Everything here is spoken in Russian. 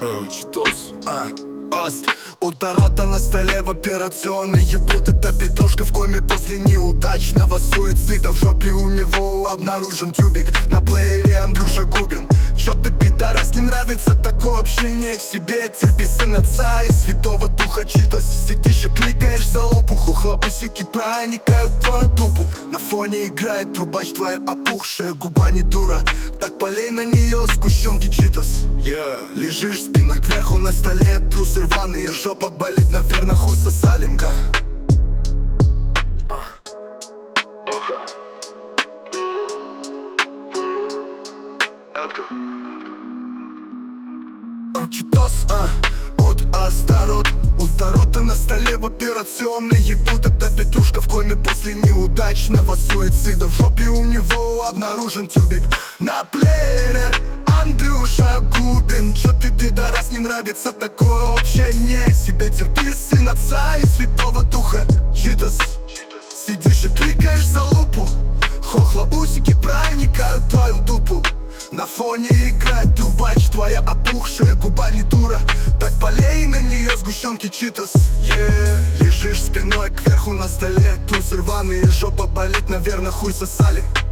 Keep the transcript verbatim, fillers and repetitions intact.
Читос, а, Ост. Удорота на столе в операционной. Ебут, это петушка в коме после неудачного суицида. В жопе у него обнаружен тюбик. На плеере Андрюша Губин. Чё ты, пидорас, не нравится такое общение к себе? Терпи, сын отца и святого духа. Читос, сидишь и кликаешь за лопуху. Хлопусики проникают в твою тупу. На фоне играет трубач, твоя опухшая губа не дура. Так полей на нее сгущенки, Читос. Yeah. Лежишь спиной кверху на столе, трусы рваные, жопа болит, наверное, хуй сосалинга. Читос, а, от Астарот. Удороты на столе в операционной. Ебут, это петрушка в коме после неудачного суицида. В жопе у него обнаружен тюбик. На плеере Андрюша Губин. Чё ты, пидорас, не нравится такое общение? Себе терпи, сын отца и святого духа. Читос, сидишь и кликаешь за лупу. Хохлобусики проникают в твою дупу. На фоне играет трубач, твоя опухшая губа не дура. Так полей на нее сгущенки, Читос. Yeah. Лежишь спиной кверху на столе, трусы рваные, жопа болит, наверное, хуй сосали.